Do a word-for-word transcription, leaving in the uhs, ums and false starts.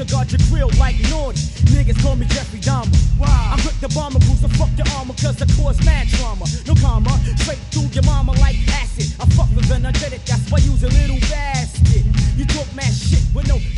to guard your grill like naughty. Niggas call me Jeffrey Dahmer. Wow. I'm quick to bomb a crew, so fuck your armor, cause I cause mad trauma. No karma, straight through your mama like acid. I fuck with an energetic, that's why I use a little basket. You talk mad shit with no